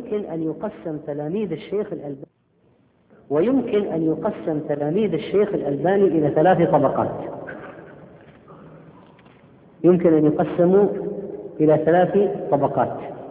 ويمكن أن يقسم تلاميذ الشيخ الألباني إلى 3 طبقات. يمكن أن يقسموا إلى 3 طبقات.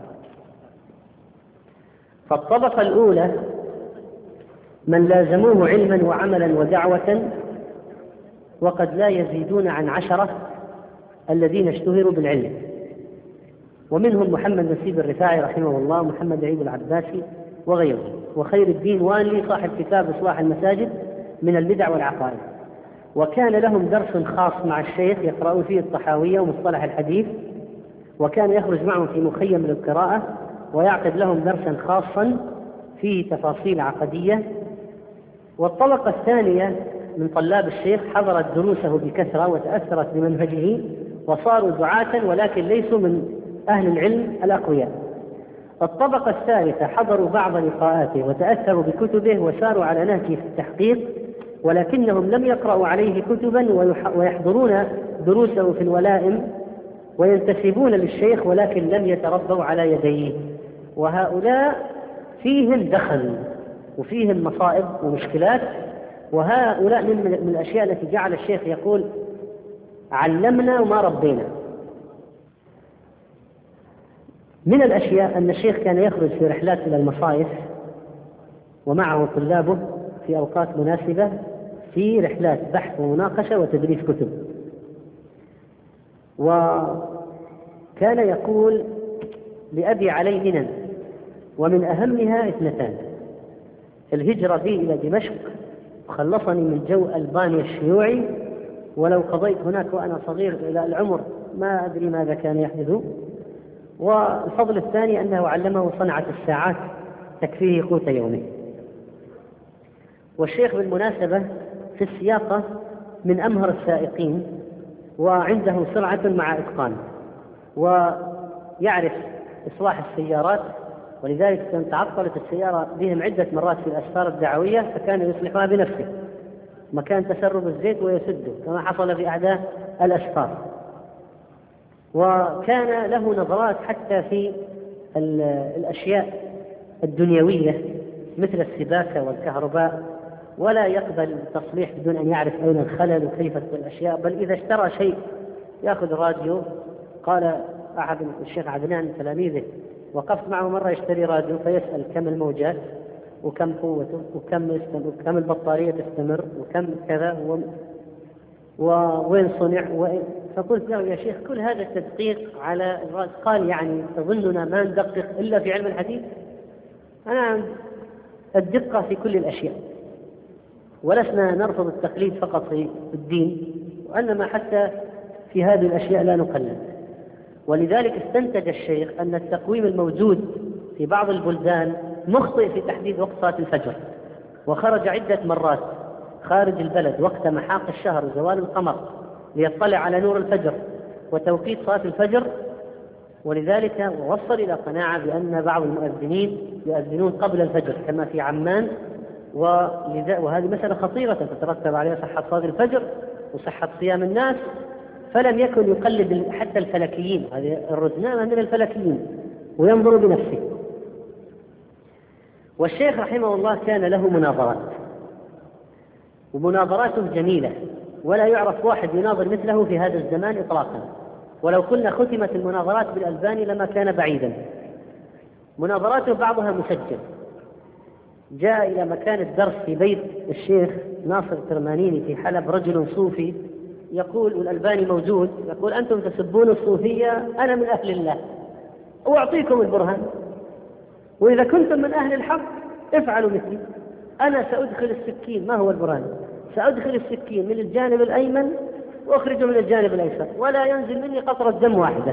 فالطبقة الأولى من لازموه علما وعملا ودعوة وقد لا يزيدون عن 10 الذين اشتهروا بالعلم، ومنهم محمد نسيب الرفاعي رحمه الله، محمد عيد العباسي وغيره، وخير الدين وانلي صاحب كتاب إصلاح المساجد من البدع والعقائد. وكان لهم درس خاص مع الشيخ يقرؤون فيه الطحاوية ومصطلح الحديث، وكان يخرج معهم في مخيم للقراءة ويعقد لهم درسا خاصا فيه تفاصيل عقدية. والطبقة الثانية من طلاب الشيخ حضرت دروسه بكثرة وتأثرت بمنهجه وصاروا دعاة ولكن ليسوا من أهل العلم الأقوياء. الطبقة الثالثة حضروا بعض لقاءاته وتأثروا بكتبه وساروا على نهجه في التحقيق، ولكنهم لم يقرأوا عليه كتبا ويحضرون دروسه في الولائم وينتسبون للشيخ ولكن لم يتربوا على يديه. وهؤلاء فيهم دخل وفيهم مصائب ومشكلات، وهؤلاء من الأشياء التي جعل الشيخ يقول علمنا وما ربينا. من الأشياء أن الشيخ كان يخرج في رحلات إلى المصايف ومعه طلابه في أوقات مناسبة في رحلات بحث ومناقشة وتدريس كتب. وكان يقول لأبي علي منن، ومن أهمها 2: الهجرة بي إلى دمشق خلصني من جو ألبانيا الشيوعي، ولو قضيت هناك وأنا صغير إلى العمر ما أدري ماذا كان يحدث. والفضل الثاني أنه علمه صنعة الساعات تكفيه قوت يومه. والشيخ بالمناسبة في السياقة من أمهر السائقين، وعنده سرعة مع إتقان، ويعرف إصلاح السيارات، ولذلك تعطلت السيارة بهم عدة مرات في الأسفار الدعوية فكان يصلحها بنفسه مكان تسرب الزيت ويسده كما حصل في أحداث الأسفار. وكان له نظرات حتى في الأشياء الدنيوية مثل السباكة والكهرباء، ولا يقبل التصليح بدون أن يعرف أين الخلل وكيف الأشياء، بل إذا اشترى شيء يأخذ راديو. قال أحد الشيخ عدنان تلاميذه وقفت معه مرة يشتري راديو فيسأل كم الموجات وكم قوته وكم البطارية تستمر وكم كذا وين صنع فقلت له يا شيخ كل هذا التدقيق على الرأس. قال يعني تظننا ما ندقق إلا في علم الحديث؟ أنا الدقة في كل الأشياء، ولسنا نرفض التقليد فقط في الدين، وإنما حتى في هذه الأشياء لا نقلد. ولذلك استنتج الشيخ أن التقويم الموجود في بعض البلدان مخطئ في تحديد وقت صلاة الفجر، وخرج عدة مرات خارج البلد وقت محاق الشهر وزوال القمر ليطلع على نور الفجر وتوقيت صلاة الفجر. ولذلك وصل إلى قناعة بأن بعض المؤذنين يؤذنون قبل الفجر كما في عمان، وهذه مسألة خطيرة تترتب عليها صحة صلاة الفجر وصحة صيام الناس. فلم يكن يقلد حتى الفلكيين، هذه الرزنامة من الفلكيين، وينظر بنفسه. والشيخ رحمه الله كان له مناظرات، ومناظراته جميلة، ولا يعرف واحد يناظر مثله في هذا الزمان إطلاقا، ولو كنا ختمت المناظرات بالألباني لما كان بعيدا. مناظراته بعضها مسجل. جاء إلى مكان الدرس في بيت الشيخ ناصر الترمانيني في حلب رجل صوفي يقول، والألباني موجود، يقول أنتم تسبون الصوفية، أنا من أهل الله وأعطيكم البرهان، وإذا كنتم من أهل الحق افعلوا مثلي، أنا سأدخل السكين. ما هو البرهان؟ سأدخل السكين من الجانب الأيمن وأخرجه من الجانب الأيسر ولا ينزل مني قطرة دم واحدة.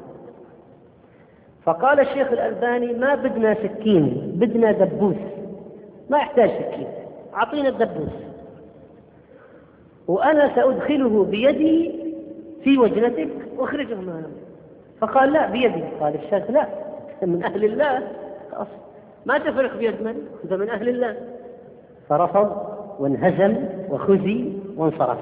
فقال الشيخ الألباني ما بدنا سكين، بدنا دبوس، ما يحتاج سكين، أعطينا الدبوس وأنا سأدخله بيدي في وجنتك واخرجه منها. فقال لا بيدي. قال الشيخ لا، من أهل الله، ما تفرق بيد من، أنت من أهل الله. فرفض وانهزم وخزي وانصرف.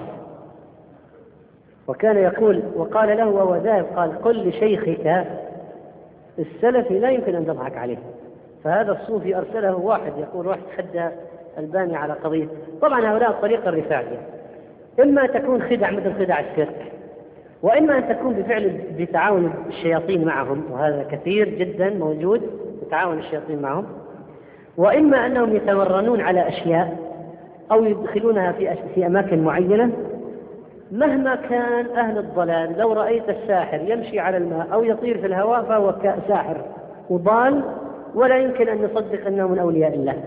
وكان يقول، وقال له وهو ذاهب، قال قل لشيخك السلفي لا يمكن أن تضحك عليه، فهذا الصوفي أرسله واحد يقول روح تحدى الباني على قضية. طبعا هؤلاء الطريقة الرفاعية إما تكون خدع مثل خدع الشرك، وإما أن تكون بفعل بتعاون الشياطين معهم، وهذا كثير جدا موجود، تعاون الشياطين معهم، وإما أنهم يتمرنون على أشياء أو يدخلونها في أماكن معينة. مهما كان أهل الضلال، لو رأيت الساحر يمشي على الماء أو يطير في الهواء فهو ساحر وضال، ولا يمكن أن نصدق أنه من أولياء الله.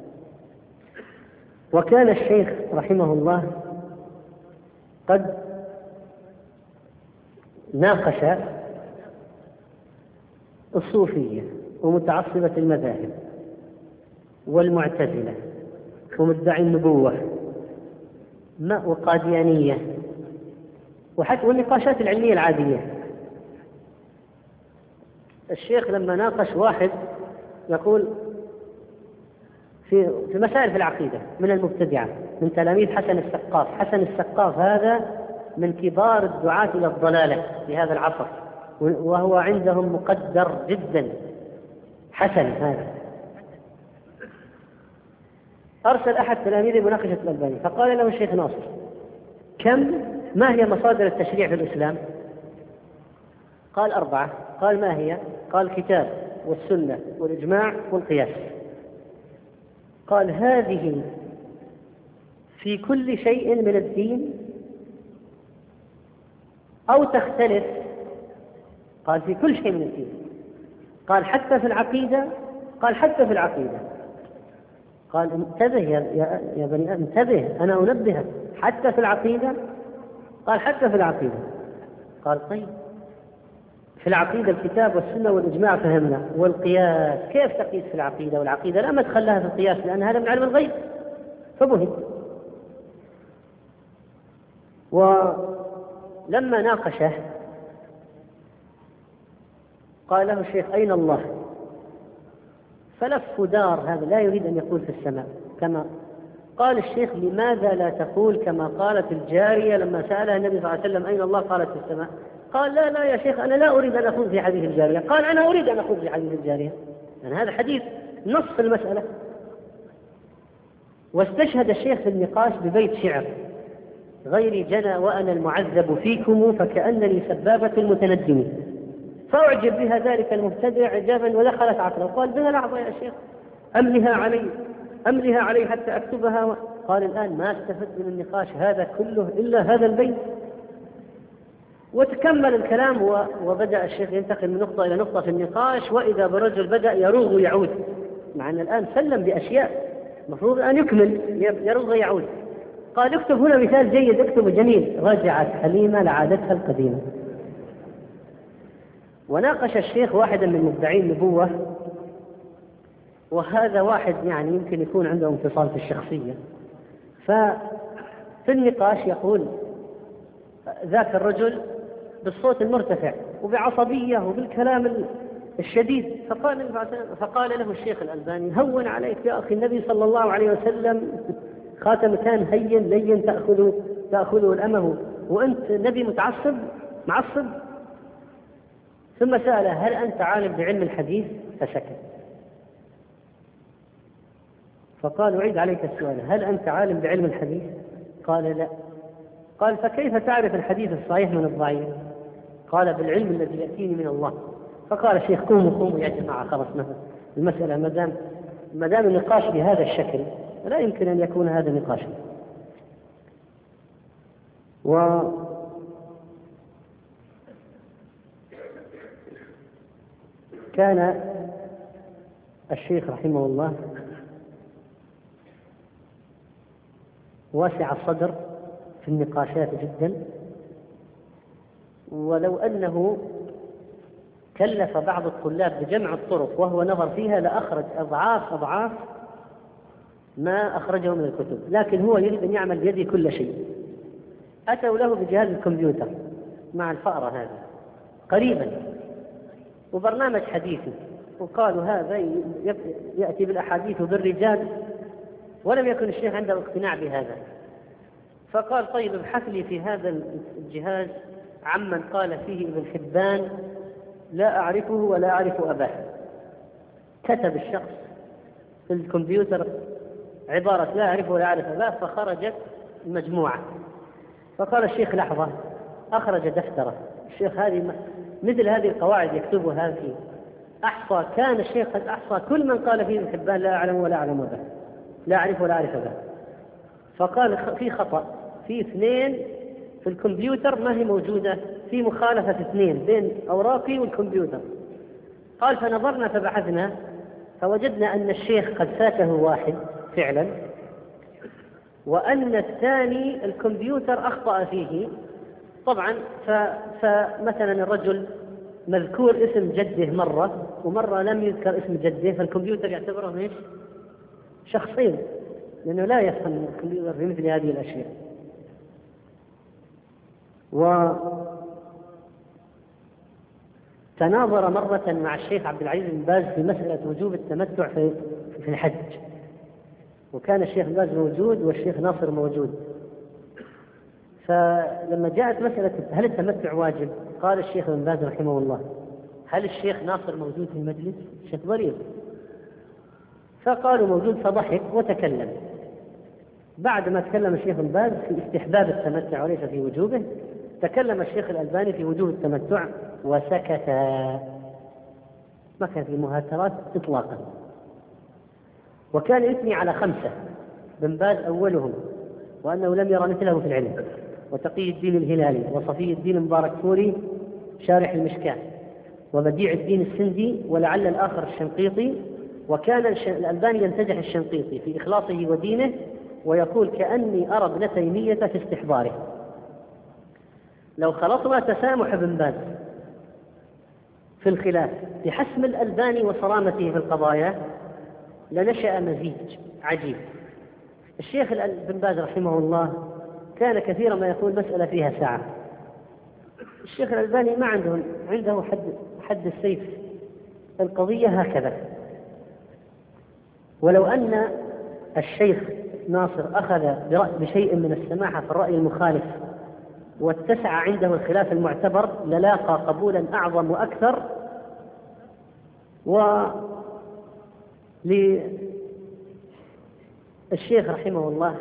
وكان الشيخ رحمه الله قد ناقش الصوفية ومتعصبة المذاهب والمعتزلة ومدعي النبوة وقاديانية، وحتى والنقاشات العلمية العادية. الشيخ لما ناقش واحد يقول في مسائل في العقيدة من المبتدعة من تلاميذ حسن السقاف. حسن السقاف هذا من كبار الدعاة إلى الضلالة في هذا العصر، وهو عندهم مقدر جدا. حسن هذا أرسل أحد تلاميذه مناقشة الألباني، فقال له الشيخ ناصر ما هي مصادر التشريع في الإسلام؟ قال 4. قال ما هي؟ قال الكتاب والسنة والإجماع والقياس. قال هذه في كل شيء من الدين أو تختلف؟ قال في كل شيء من الدين. قال حتى في العقيدة؟ قال حتى في العقيدة. قال انتبه يا بني آدم، انتبه، أنا أنبهك، حتى في العقيدة؟ قال حتى في العقيدة. قال طيب، في العقيدة الكتاب والسنة والإجماع فهمنا، والقياس كيف تقيس في العقيدة؟ والعقيدة لا مدخل لها في القياس لأن هذا من علم الغيب. فبهت. ولما ناقشه قال له الشيخ أين الله؟ فلف ودار، هذا لا يريد أن يقول في السماء كما قال الشيخ. لماذا لا تقول كما قالت الجارية لما سألها النبي صلى الله عليه وسلم أين الله؟ قالت في السماء. قال لا يا شيخ، أنا لا أريد أن أخوض في حديث الجارية. قال أنا أريد أن أخوض في حديث الجارية، يعني هذا حديث نص في المسألة. واستشهد الشيخ في النقاش ببيت شعر: غيري جنى وأنا المعذب فيكم فكأنني سبابة المتندم. فأعجب بها ذلك المبتدع إعجابا ودخلت عقله. قال بها لحظة يا شيخ، أملها علي حتى أكتبها. قال الآن ما استفدت من النقاش هذا كله إلا هذا البيت. وتكمل الكلام وبدأ الشيخ ينتقل من نقطة إلى نقطة في النقاش، وإذا برجل بدأ يروغ ويعود، مع أن الآن سلم بأشياء المفروض أن يكمل، يروغ ويعود. قال اكتب هنا مثال جيد، اكتب جميل: رجعت حليمة لعادتها القديمة. وناقش الشيخ واحدا من مدعي النبوة، وهذا واحد يعني يمكن يكون عنده انفصال في الشخصية. ففي النقاش يقول ذاك الرجل بالصوت المرتفع وبعصبية وبالكلام الشديد. فقال له الشيخ الألباني: هون عليك يا أخي، النبي صلى الله عليه وسلم خاتم كان هين لين تأخذه الأمه، وأنت نبي معصب. ثم سأله: هل أنت عالم بعلم الحديث؟ فسكت. فقال: أعيد عليك السؤال، هل أنت عالم بعلم الحديث؟ قال: لا. قال: فكيف تعرف الحديث الصحيح من الضعيف؟ قال: بالعلم الذي يأتيني من الله. فقال الشيخ: قوموا يا جماعة، خلص المسألة ما دام النقاش بهذا الشكل لا يمكن أن يكون هذا نقاشا. كان الشيخ رحمه الله واسع الصدر في النقاشات جدا، ولو أنه كلف بعض الطلاب بجمع الطرق وهو نظر فيها لأخرج أضعاف ما أخرجه من الكتب، لكن هو يريد أن يعمل بيده كل شيء. أتوا له بجهاز الكمبيوتر مع الفأرة هذا قريبا وبرنامج حديثي، وقالوا هذا يأتي بالأحاديث وبالرجال، ولم يكن الشيخ عنده اقتناع بهذا. فقال: طيب ابحث لي في هذا الجهاز عمن قال فيه ابن حبان لا أعرفه ولا أعرف أباه. كتب الشخص في الكمبيوتر عبارة لا أعرف ولا أعرف لا، فخرجت مجموعة. فقال الشيخ لحظة، أخرج دفتره. الشيخ مثل هذه القواعد يكتبها فيه، كان الشيخ قد أحصى كل من قال فيه ابن حبان لا أعلم ولا أعلم به، لا أعرف ولا أعرف به. فقال في خطأ، في 2 في الكمبيوتر ما هي موجودة، في مخالفة 2 بين أوراقي والكمبيوتر. قال فنظرنا فبحثنا فوجدنا أن الشيخ قد فاته 1 فعلا، وأن الثاني الكمبيوتر أخطأ فيه طبعا. فمثلا الرجل مذكور اسم جده مرة ومرة لم يذكر اسم جده، فالكمبيوتر يعتبره شخصين، لأنه لا يفهم الكمبيوتر في مثل هذه الأشياء. وتناظر مرة مع الشيخ عبد العزيز بن باز في مسألة وجوب التمتع في الحج، وكان الشيخ باز موجود والشيخ ناصر موجود. فلما جاءت مسألة هل التمتع واجب، قال الشيخ بن باز رحمه الله هل الشيخ ناصر موجود في المجلس؟ الشيخ ضرير. فقالوا موجود، فضحك وتكلم. بعد ما تكلم الشيخ بن باز في استحباب التمتع وليس في وجوبه، تكلم الشيخ الألباني في وجوب التمتع وسكت، ما كان في مهاترات إطلاقا. وكان يثني على 5، بن باز أولهم، وأنه لم يرى مثله في العلم، وتقي الدين الهلالي، وصفي الدين مبارك فوري شارح المشكاة، وبديع الدين السندي، ولعل الآخر الشنقيطي. وكان الألباني يمتدح الشنقيطي في إخلاصه ودينه، ويقول كأني أرى ابن تيمية في استحضاره. لو خلطنا تسامح ابن باز في الخلاف بحسم الألباني وصرامته في القضايا لنشأ مزيج عجيب. الشيخ ابن باز رحمه الله كان كثيرا ما يقول مسألة فيها ساعة. الشيخ الألباني ما عنده حد السيف، القضية هكذا. ولو أن الشيخ ناصر أخذ بشيء من السماحة في الرأي المخالف واتسع عنده الخلاف المعتبر للاقى قبولا أعظم وأكثر. وللشيخ رحمه الله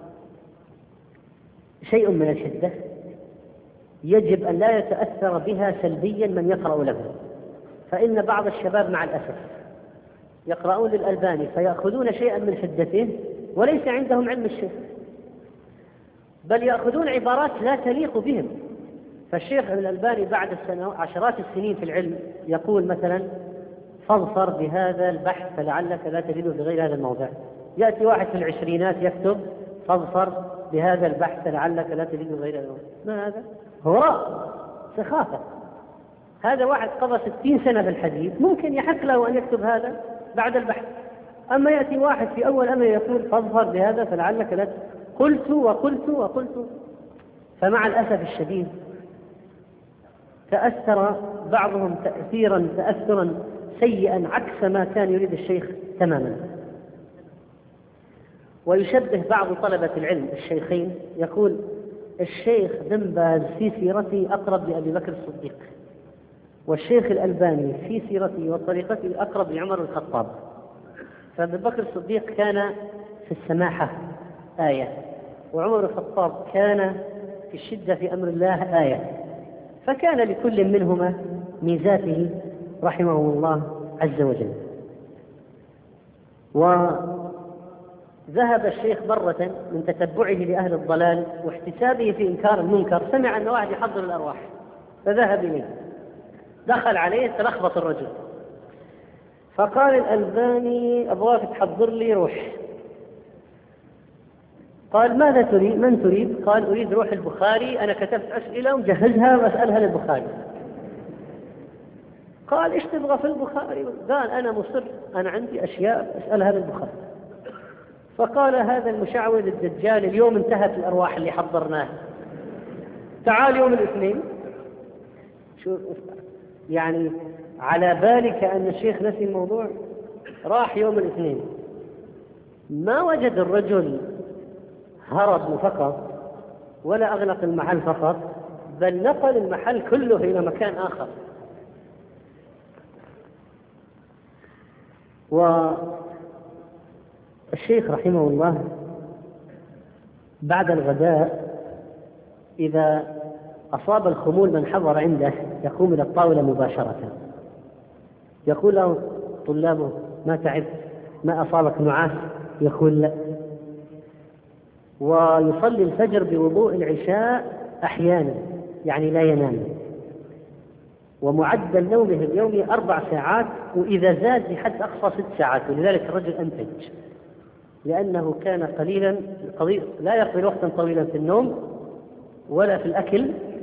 شيء من الحدة يجب أن لا يتأثر بها سلبيا من يقرأ له، فإن بعض الشباب مع الأسف يقرؤون للألباني فيأخذون شيئا من حدته وليس عندهم علم الشيخ، بل يأخذون عبارات لا تليق بهم. فالشيخ الألباني بعد عشرات السنين في العلم يقول مثلا فاظفر بهذا البحث فلعلك لا تجده في غير هذا الموضع. يأتي واحد في العشرينات يكتب فاظفر بهذا البحث لعلك لا تجده في غير هذا الموضع. ما هذا؟ هراء، سخافة. هذا واحد قضى 60 سنة في الحديث ممكن يحق له أن يكتب هذا بعد البحث. أما يأتي واحد في أول أمر يقول فاظفر بهذا فلعلك لا قلت وقلت وقلت. فمع الأسف الشديد تأثر بعضهم تأثرا سيئا عكس ما كان يريد الشيخ تماما. ويشبه بعض طلبة العلم الشيخين، يقول الشيخ بن باز في سيرته أقرب لأبي بكر الصديق، والشيخ الألباني في سيرته وطريقته أقرب لعمر الخطاب. فأبي بكر الصديق كان في السماحة آية، وعمر الخطاب كان في الشدة في أمر الله آية، فكان لكل منهما ميزاته رحمه الله عز وجل. وذهب الشيخ مرة من تتبعه لأهل الضلال واحتسابه في إنكار المنكر، سمع أن واحد يحضر الأرواح فذهب إليه، دخل عليه تلخبط الرجل، فقال الألباني أبغاك تحضر لي روح. قال ماذا تريد؟ من تريد؟ قال أريد روح البخاري، أنا كتبت أسئلة ومجهزها وأسألها للبخاري. قال إيش تبغى في البخاري؟ قال أنا مصر، أنا عندي أشياء أسألها للبخاري. فقال هذا المشعوذ الدجال اليوم انتهت الأرواح اللي حضرناها، تعال يوم الاثنين. شو يعني على بالك أن الشيخ نسي الموضوع؟ راح يوم الاثنين ما وجد الرجل هرب فقط ولا أغلق المحل فقط، بل نقل المحل كله إلى مكان آخر. والشيخ رحمه الله بعد الغداء إذا أصاب الخمول من حضر عنده يقوم إلى الطاولة مباشرة، يقول له طلابه: ما تعبت؟ ما أصابك نعاس؟ يقول لا. ويصلي الفجر بوضوء العشاء أحيانا، يعني لا ينام، ومعدل نومه اليومي 4 ساعات، وإذا زاد لحد أقصى 6 ساعات، ولذلك الرجل أنتج، لأنه كان قليلا لا يقضي وقتا طويلا في النوم ولا في الأكل،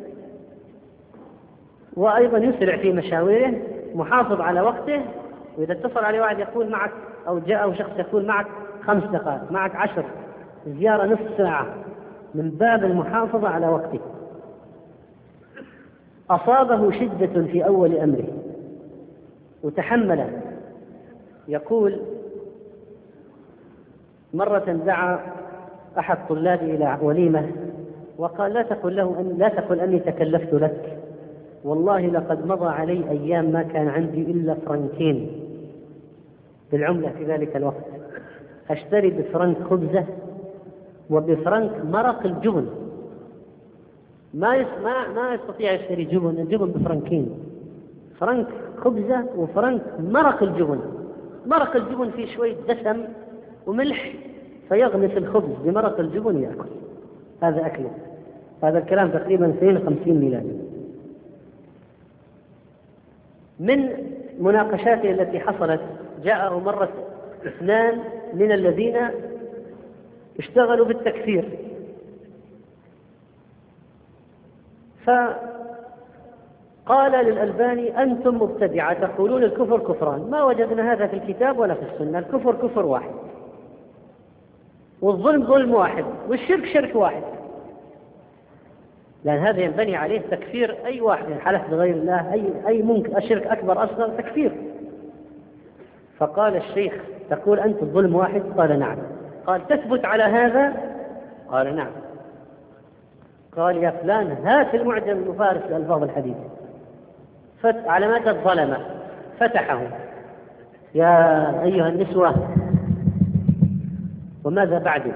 وأيضا يسرع في مشاويره، محافظ على وقته. وإذا اتصل عليه واحد يقول معك، أو جاءه شخص يقول معك 5 دقائق، معك 10، زيارة نصف ساعة، من باب المحافظة على وقته. أصابه شدة في أول أمره وتحمله. يقول: مرة دعا أحد طلابي إلى وليمة وقال: لا تقل أني تكلفت لك، والله لقد مضى علي أيام ما كان عندي إلا فرنكين بالعملة في ذلك الوقت، أشتري بفرنك خبزة وبفرنك مرق الجبن. ما يستطيع يشتري الجبن بفرنكين، فرنك خبزة وفرنك مرق الجبن. مرق الجبن فيه شوية دسم وملح، فيغمس الخبز بمرق الجبن يأكل، هذا أكله. هذا الكلام تقريبا 52 ميلادي. من مناقشاته التي حصلت، جاءه مرة 2 من الذين اشتغلوا بالتكفير، فقال للألباني: أنتم مبتدعة تقولون الكفر كفران، ما وجدنا هذا في الكتاب ولا في السنة، الكفر كفر واحد، والظلم ظلم واحد، والشرك شرك واحد، لأن هذا ينبني عليه تكفير أي واحد حلف بغير الله، أي ممكن الشرك أكبر أصغر تكفير. فقال الشيخ: تقول أنت الظلم واحد؟ قال: نعم. قال: تثبت على هذا؟ قال: نعم. قال: يا فلان هات المعجم المفارس لألفاظ الحديث. علامات الظلمة فتحه: يا أيها النسوة وماذا بعده؟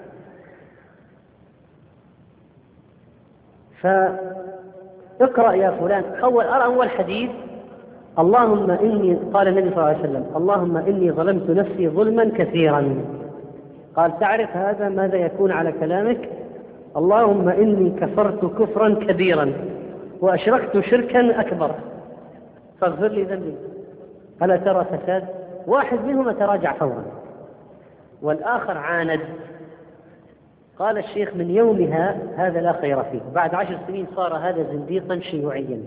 فاقرأ يا فلان. أول حديث: اللهم إني، قال النبي صلى الله عليه وسلم: اللهم إني ظلمت نفسي ظلما كثيرا. قال: تعرف هذا ماذا يكون على كلامك؟ اللهم إني كفرت كفرا كبيرا وأشركت شركا أكبر فاغفر لي ذنبي. ألا ترى فساد؟ واحد منهما تراجع فورا والآخر عاند. قال الشيخ: من يومها هذا لا خير فيه، بعد 10 سنين صار هذا زنديقا شيوعيا.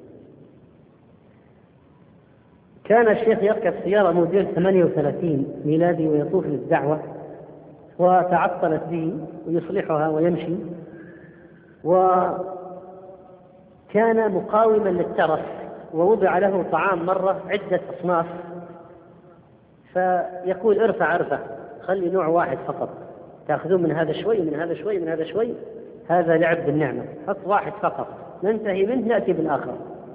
كان الشيخ يركب سيارة موديل 38 ميلادي ويطوف للدعوة، وتعطلت به ويصلحها ويمشي، وكان مقاوما للترف، ووضع له طعام مرة عدة أصناف، فيقول: ارفع خلي نوع واحد فقط، تأخذون من هذا شوي من هذا شوي من هذا شوي، هذا لعب بالنعمة، حط واحد فقط، ننتهي منه نأتي بالآخر.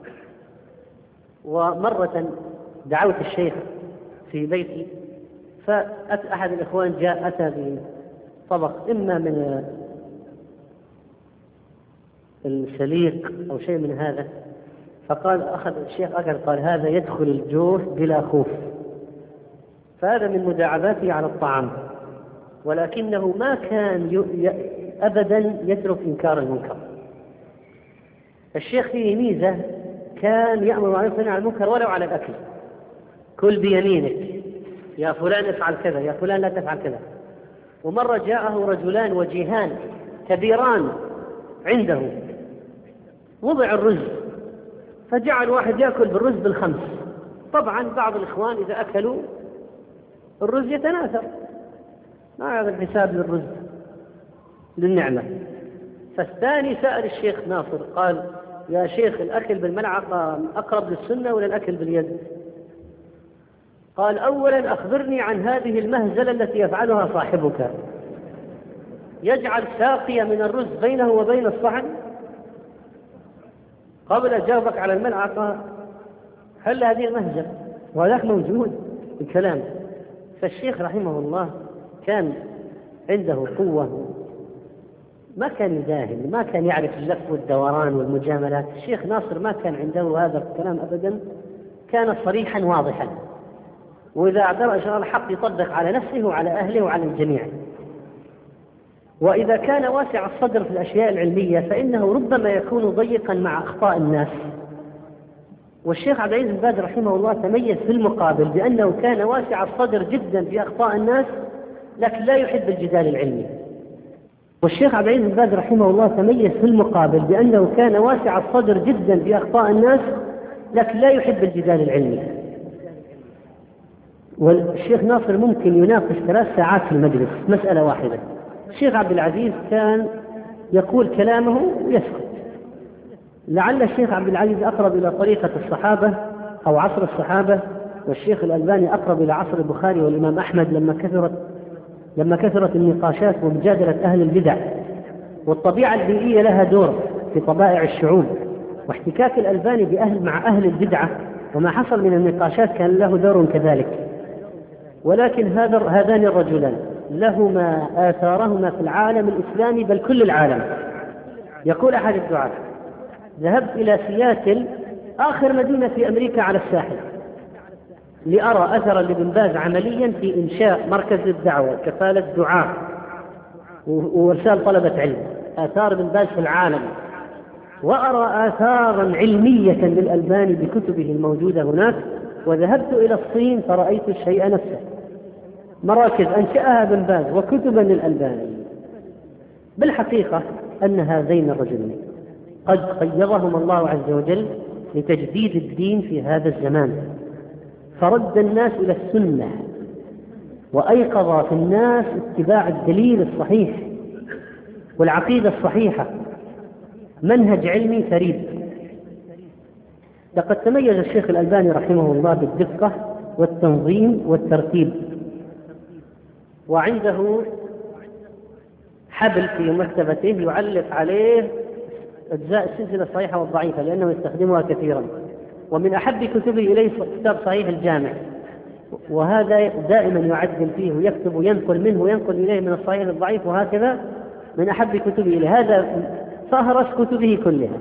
ومرة دعوت الشيخ في بيتي، فأحد الإخوان جاء أتى بطبق إما من السليق أو شيء من هذا، فقال أخذ الشيخ أكل، قال: هذا يدخل الجوف بلا خوف. فهذا من مداعباته على الطعام، ولكنه ما كان أبدا يترك إنكار المنكر. الشيخ فيه ميزة، كان يأمر بالمعروف وينهى عن المنكر ولو على الأكل. كل بيمينك، يا فلان افعل كذا، يا فلان لا تفعل كذا. ومرة جاءه رجلان وجيهان كبيران عنده، وضع الرز، فجعل واحد يأكل بالرز بالخمس. طبعا بعض الإخوان إذا أكلوا الرز يتناثر، ما هذا الحساب للرز للنعمة. فالثاني سأل الشيخ ناصر، قال: يا شيخ الأكل بالملعقة أقرب للسنة ولا الأكل باليد؟ قال: أولا أخبرني عن هذه المهزلة التي يفعلها صاحبك، يجعل ساقية من الرز بينه وبين الصحن قبل جاوبك على الملعقة. هل هذه المهزلة؟ وهذاك موجود، الكلام. فالشيخ رحمه الله كان عنده قوة، ما كان يداهن، ما كان يعرف اللف والدوران والمجاملات. الشيخ ناصر ما كان عنده هذا الكلام أبدا، كان صريحا واضحا، وإذا اعتبر شرع الحق يطبق على نفسه وعلى أهله وعلى الجميع. وإذا كان واسع الصدر في الأشياء العلمية فإنه ربما يكون ضيقا مع أخطاء الناس. والشيخ عبد العزيز بن باز رحمه الله تميز في المقابل بأنه كان واسع الصدر جدا في أخطاء الناس، لكن لا يحب الجدال العلمي. والشيخ عبد العزيز بن باز رحمه الله تميز في المقابل بأنه كان واسع الصدر جدا في أخطاء الناس، لكن لا يحب الجدال العلمي. والشيخ ناصر ممكن يناقش 3 ساعات في المجلس مسألة واحدة. الشيخ عبد العزيز كان يقول كلامه ويسكت. لعل الشيخ عبد العزيز أقرب إلى طريقة الصحابة أو عصر الصحابة، والشيخ الألباني أقرب إلى عصر البخاري والإمام أحمد لما كثرت النقاشات ومجادلة أهل البدع. والطبيعة البيئية لها دور في طبائع الشعوب، واحتكاك الألباني مع أهل البدعة وما حصل من النقاشات كان له دور كذلك. ولكن هذان الرجلان لهما آثارهما في العالم الإسلامي بل كل العالم. يقول أحد الدعاة: ذهبت إلى سياتل آخر مدينة في أمريكا على الساحل لأرى أثرا لابن باز عمليا في إنشاء مركز الدعوة، كفالة دعاء وإرسال طلبة علم، آثار ابن باز في العالم. وأرى آثارا علمية للألباني بكتبه الموجودة هناك. وذهبت إلى الصين فرأيت الشيء نفسه، مراكز أنشأها ابن باز وكتبا للألباني. بالحقيقة أن هذين الرجلين قد قيضهم الله عز وجل لتجديد الدين في هذا الزمان، فرد الناس إلى السنة وأيقظ في الناس اتباع الدليل الصحيح والعقيدة الصحيحة، منهج علمي فريد. لقد تميز الشيخ الألباني رحمه الله بالدقة والتنظيم والترتيب، وعنده حبل في مكتبته يعلق عليه أجزاء السلسلة الصحيحة والضعيفة لأنه يستخدمها كثيرا. ومن أحب كتبه إليه كتاب صحيح الجامع، وهذا دائما يعدل فيه ويكتب وينقل منه وينقل إليه من الصحيح الضعيف، وهكذا من أحب كتبه إليه. هذا فهرس كتبه كلها.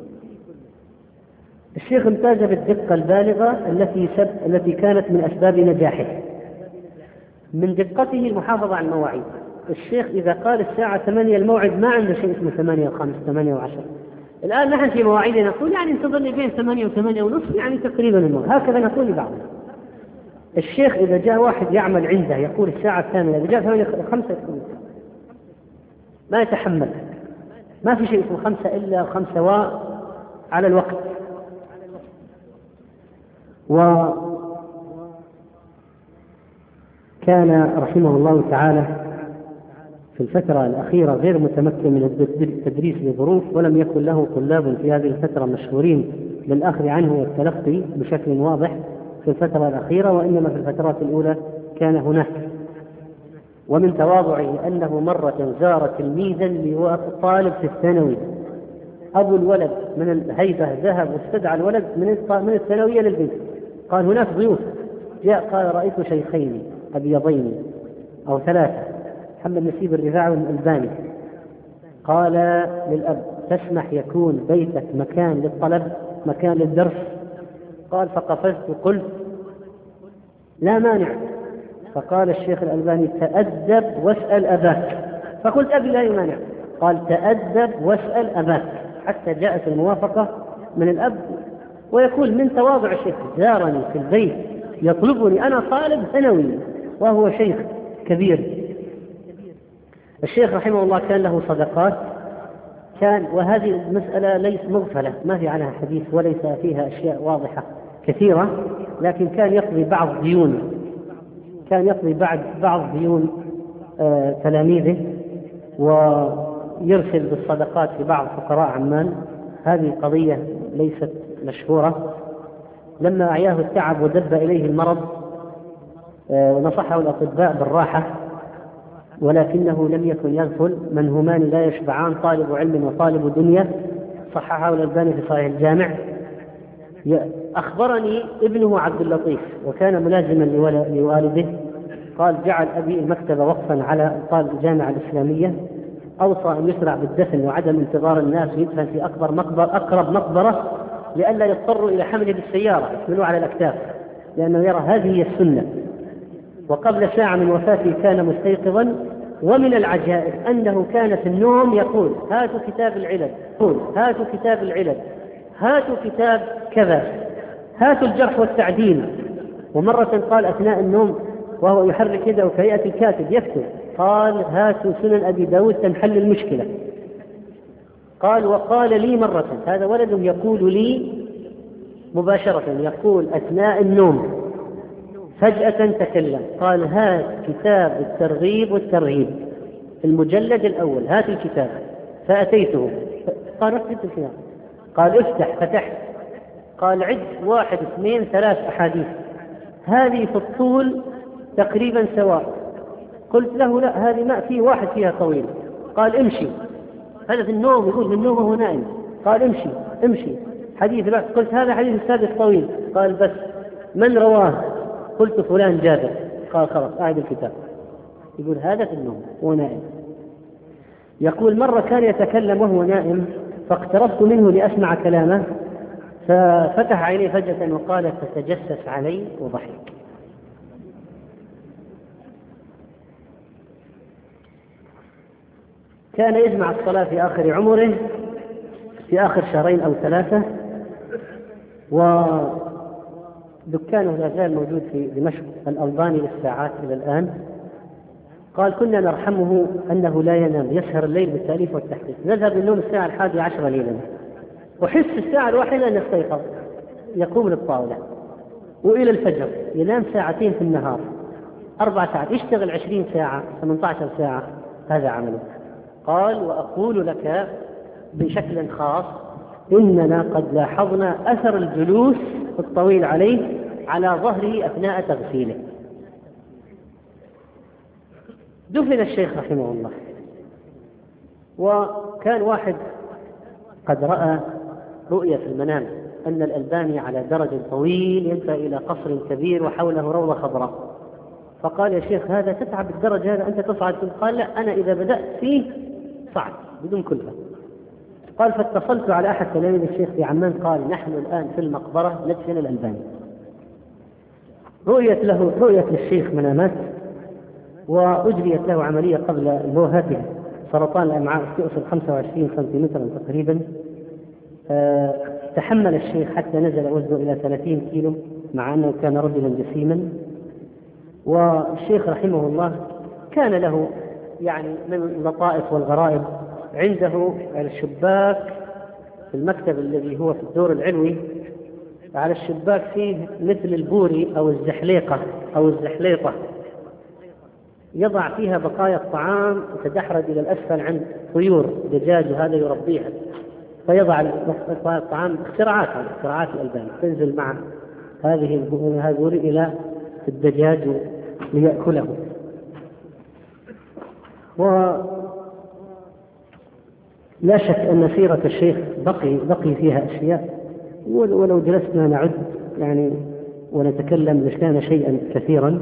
الشيخ امتاز بالدقة البالغة التي كانت من أسباب نجاحه. من دقته المحافظة على المواعيد. الشيخ إذا قال الساعة 8 الموعد ما عنده شيء اسمه 8 و5 8 و10. الآن نحن في مواعيدنا نقول يعني انتظرني بين 8 و8 ونصف، يعني تقريبا الموعد، هكذا نقول لبعضنا. الشيخ إذا جاء واحد يعمل عنده يقول الساعة 8، إذا جاء 8 5 يقول ما يتحمل. ما في شيء اسمه 5 إلا 5 على الوقت. وكان رحمه الله تعالى في الفترة الأخيرة غير متمكن من التدريس لظروف، ولم يكن له طلاب في هذه الفترة مشهورين للأخذ عنه والتلقي بشكل واضح في الفترة الأخيرة، وإنما في الفترات الأولى كان هناك. ومن تواضعه أنه مرة زار تلميذا لطالب في الثانوي، أبو الولد من الهيبة ذهب واستدعى الولد من الثانوية للبيت، قال هناك ضيوف. جاء قال رأيت شيخين أبيضين أو 3، محمد نسيب الرفاعي والألباني. قال للأب تسمح يكون بيتك مكان للطلب مكان للدرس؟ قال فقفزت وقلت لا مانع. فقال الشيخ الألباني تأدب واسأل أباك. فقلت أبي لا يمانع. قال تأدب واسأل أباك، حتى جاءت الموافقة من الأب. ويقول من تواضع الشيخ زارني في البيت يطلبني، أنا طالب ثانوي وهو شيخ كبير. الشيخ رحمه الله كان له صدقات، وهذه المسألة ليس مغفلة، ما في عنها حديث وليس فيها أشياء واضحة كثيرة، لكن كان يقضي بعض ديون تلاميذه، ويرسل بالصدقات لبعض فقراء عمان. هذه قضية ليست مشهورة. لما أعياه التعب ودب إليه المرض ونصحه الأطباء بالراحة، ولكنه لم يكن يغفل. منهومان لا يشبعان، طالب علم وطالب دنيا، صححه الألباني في صحيح الجامع. أخبرني ابنه عبد اللطيف وكان ملازما لوالده، قال جعل أبي المكتبة وقفا على طالب الجامعة الإسلامية، أوصى أن يسرع بالدفن وعدم انتظار الناس ويدفن في أقرب مقبرة لئلا يضطروا إلى حمله بالسيارة يحملوه على الأكتاف، لأنه يرى هذه هي السنة. وقبل ساعة من وفاته كان مستيقظا، ومن العجائب أنه كان في النوم يقول هاتوا كتاب العلل، هاتوا كتاب العلل، هاتوا كتاب كذا، هاتوا الجرح والتعديل. ومرة قال أثناء النوم وهو يحرك يده كهيئة الكاتب يكتب، قال هاتوا سنن أبي داود تنحل المشكلة. قال وقال لي مرة، هذا ولد يقول لي مباشرة، يقول أثناء النوم فجأة تكلم، قال هات كتاب الترغيب والترهيب المجلد الأول، هات الكتاب. فأتيته، قال اكتب الكتاب، قال افتح، فتحت، قال عد 1 2 3 أحاديث هذه في الطول تقريبا سواء. قلت له لا، هذه ما في واحد فيها طويل. قال امشي، هذا في النوم، يقول في النوم وهو نائم. قال امشي امشي حديث لا. قلت هذا حديث السادس طويل. قال بس من رواه؟ قلت فلان جابر. قال خلاص أعد الكتاب. يقول هذا في النوم وهو نائم. يقول مرة كان يتكلم وهو نائم فاقتربت منه لأسمع كلامه، ففتح عينيه فجأة وقال تتجسس علي وضحك. كان يجمع الصلاة في آخر عمره في آخر 2 أو 3 ودكانه لا زال موجود في دمشق الألباني للساعات إلى الآن. قال كنا نرحمه أنه لا ينام، يسهر الليل بالتأليف والتحقيق، نذهب للنوم الساعة 11 ليلا، وحس الساعة 1 أن يستيقظ، يقوم للطاولة وإلى الفجر، ينام 2 ساعة في النهار، 4 ساعات، يشتغل 20 ساعة 18 ساعة، هذا عمله. قال وأقول لك بشكل خاص إننا قد لاحظنا أثر الجلوس الطويل عليه على ظهره أثناء تغسيله. دفن الشيخ رحمه الله، وكان واحد قد رأى رؤية في المنام أن الألباني على درج طويل ينتهي إلى قصر كبير وحوله روضة خضراء، فقال يا شيخ هذا تتعب الدرج هذا أنت تصعد فيه؟ قال لا، أنا إذا بدأت فيه صعد بدون كلفة. قال فاتصلت على أحد تلاميذ الشيخ في عمان، قال نحن الآن في المقبرة ندفن الألباني. رؤية للشيخ منامات، وأجريت له عملية قبل وفاته، سرطان الأمعاء استئصل 25 سنتيمترا تقريبا. تحمل الشيخ حتى نزل وزنه إلى 30 كيلو مع أنه كان رجلا جسيما. والشيخ رحمه الله كان له يعني من اللطائف والغرائب، عنده الشباك في المكتب الذي هو في الدور العلوي، على الشباك فيه مثل البوري أو الزحليقة أو الزحليطة، يضع فيها بقايا الطعام وتدحرج إلى الأسفل عند طيور دجاج وهذا يربيها، فيضع بقايا الطعام، اختراعات الألباني، تنزل مع هذه البوري إلى الدجاج ليأكله. ولا شك أن سيرة الشيخ بقي فيها أشياء، ولو جلسنا نعد يعني ونتكلم لكان شيئا كثيرا.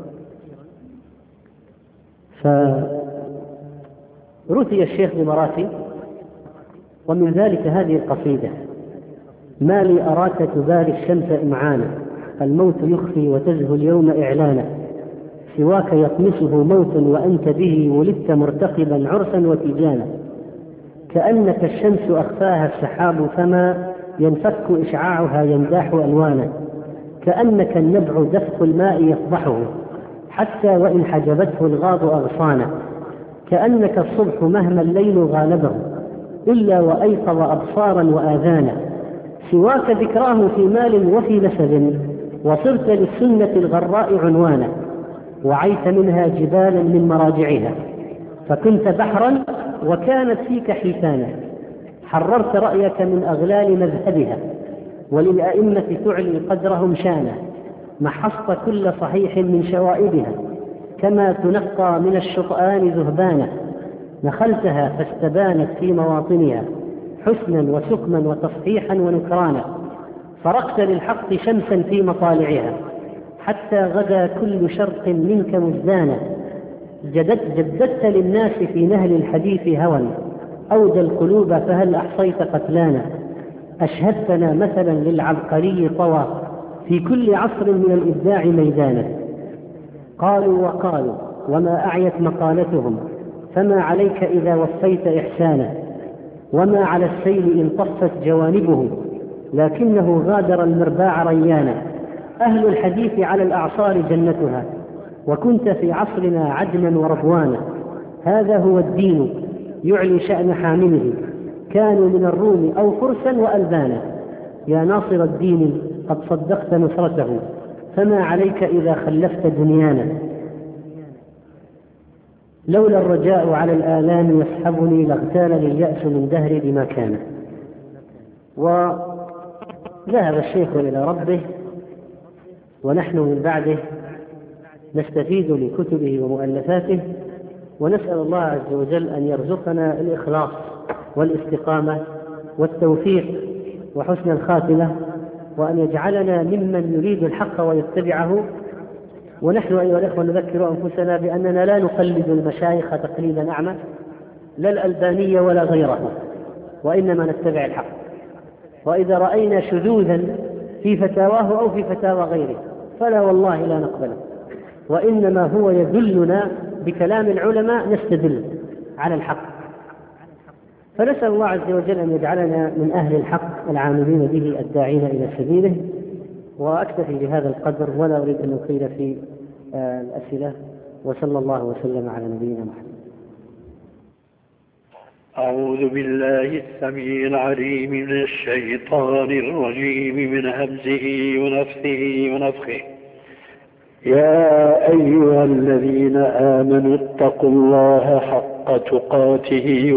فرثي الشيخ بمراتب، ومن ذلك هذه القصيدة: ما لي أراك تباري الشمس إمعانا، الموت يخفي وتزهو اليوم إعلانا، سواك يطمسه موت وأنت به ولدت مرتقبا عرسا وتيجانا، كأنك الشمس أخفاها السحاب فما ينفك إشعاعها ينداح ألوانا، كأنك النبع دفق الماء يفضحه حتى وإن حجبته الغاض أغصانا، كأنك الصبح مهما الليل غالبه إلا وأيقظ أبصارا وآذانا، سواك ذكراه في مال وفي نسب وصرت للسنة الغراء عنوانا، وعيت منها جبالا من مراجعها فكنت بحرا وكانت فيك حيتانا، حررت رأيك من أغلال مذهبها وللأئمة تعلي قدرهم شانا، محصت كل صحيح من شوائبها كما تنقى من الشطآن ذهبانا، نخلتها فاستبانت في مواطنها حسنا وسقما وتصحيحا ونكرانا، فرقت للحق شمسا في مطالعها حتى غدا كل شرق منك مزدانا. جددت للناس في نهل الحديث هوى أودى القلوب فهل أحصيت قتلانا. أشهدتنا مثلا للعبقري طوى في كل عصر من الإبداع ميدانا. قالوا وقالوا وما أعيت مقالتهم فما عليك إذا وفيت إحسانا. وما على السيل إن طفت جوانبه لكنه غادر المرباع ريانا. أهل الحديث على الأعصار جنتها وكنت في عصرنا عدنا ورضوانا. هذا هو الدين يعلي شأن حامله كانوا من الروم أو فرسا وألبانا. يا ناصر الدين قد صدقت نصرته فما عليك إذا خلفت دنيانا. لولا الرجاء على الآلام يسحبني لاغتال اليأس من دهري بما كان. وذهب الشيخ إلى ربه ونحن من بعده نستفيد لكتبه ومؤلفاته، ونسأل الله عز وجل أن يرزقنا الإخلاص والاستقامة والتوفيق وحسن الخاتمة، وأن يجعلنا ممن يريد الحق ويتبعه. ونحن أيها الإخوة نذكر أنفسنا بأننا لا نقلد المشايخ تقليدا أعمى، لا الألبانية ولا غيره، وإنما نتبع الحق. وإذا رأينا شذوذا في فتاواه أو في فتاوى غيره فلا والله لا نقبله، وإنما هو يدلنا بكلام العلماء نستدل على الحق. فنسأل الله عز وجل أن يجعلنا من أهل الحق العاملين به الداعين إلى سبيله. وأكتفي بهذا القدر ولا أريد أن أطيل في الأسئلة، وصلى الله وسلم على نبينا محمد. أعوذ بالله السميع العليم من الشيطان الرجيم من همزه ونفثه ونفخه. يا أيها الذين آمنوا اتقوا الله حق تقاته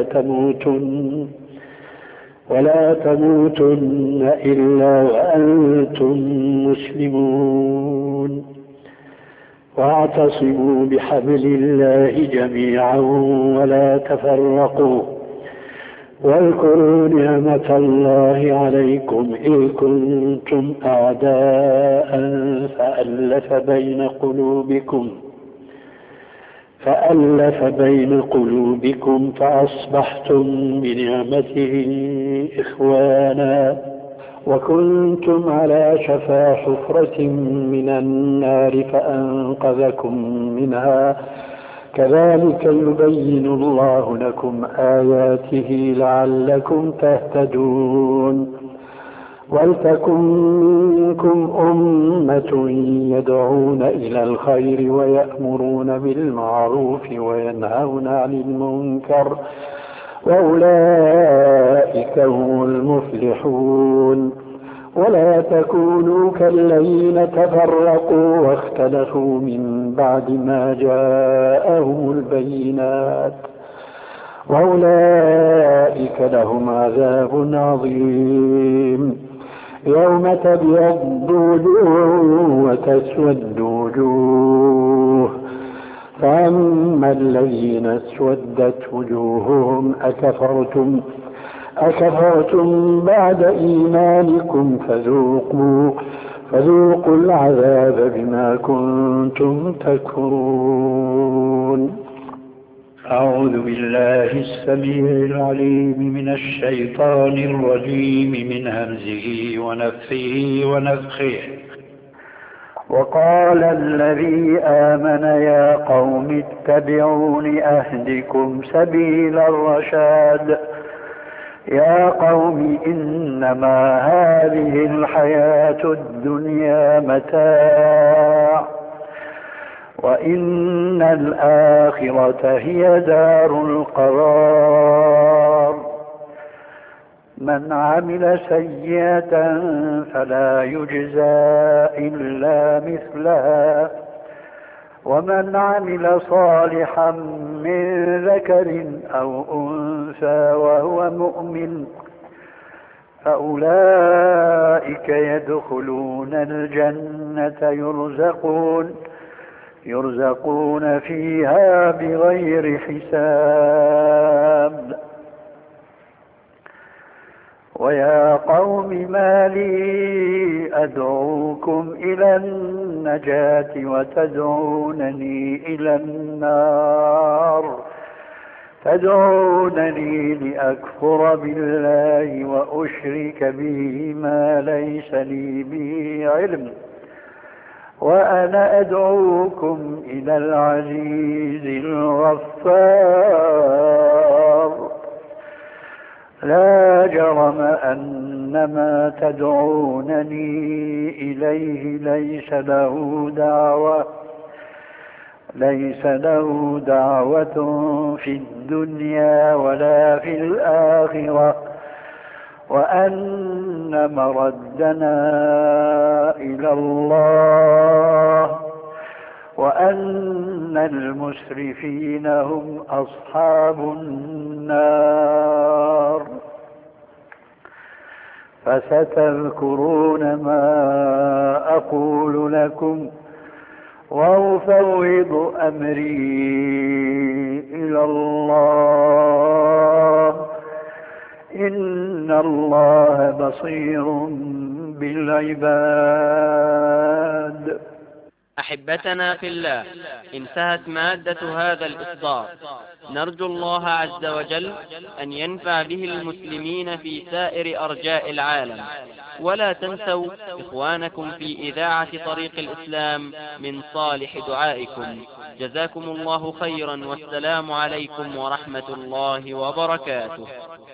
ولا تموتن إلا وأنتم مسلمون. واعتصموا بحبل الله جميعا ولا تفرقوا. واذكروا نعمة الله عليكم إذ كنتم أعداء فألف بين قلوبكم فأصبحتم بنعمته إخوانا وكنتم على شفا حفرة من النار فأنقذكم منها. كذلك يبين الله لكم آياته لعلكم تهتدون. ولتكن منكم أمة يدعون إلى الخير ويأمرون بالمعروف وينهون عن المنكر وأولئك هم المفلحون. ولا تكونوا كالذين تفرقوا واختلفوا من بعد ما جاءهم البينات وأولئك لهم عذاب عظيم. يوم تبيض وجوه وتسود وجوه فأما الذين اسودت وجوههم أكفرتم بعد إيمانكم فذوقوا العذاب بما كنتم تكفرون. أعوذ بالله السميع العليم من الشيطان الرجيم من همزه ونفثه ونفخه. وقال الذي آمن يا قوم اتبعون أهدكم سبيل الرشاد. يا قوم إنما هذه الحياة الدنيا متاع وإن الآخرة هي دار القرار. من عمل سيئة فلا يجزى إلا مثلها ومن عمل صالحا من ذكر أو أنثى وهو مؤمن فأولئك يدخلون الجنة يرزقون فيها بغير حساب. ويا قوم ما لي أدعوكم إلى النجاة وتدعونني إلى النار تدعونني لأكفر بالله وأشرك به ما ليس لي به علم وأنا أدعوكم إلى العزيز الغفار لا جرم أن ما تدعونني إليه ليس له دعوة في الدنيا ولا في الآخرة وأن مردنا إلى الله وأن المسرفين هم أصحاب النار فستذكرون ما أقول لكم وأفوض أمري إلى الله إن الله بصير بالعباد. أحبتنا في الله، انتهت مادة هذا الإصدار. نرجو الله عز وجل أن ينفع به المسلمين في سائر أرجاء العالم. ولا تنسوا إخوانكم في إذاعة طريق الإسلام من صالح دعائكم. جزاكم الله خيرا، والسلام عليكم ورحمة الله وبركاته.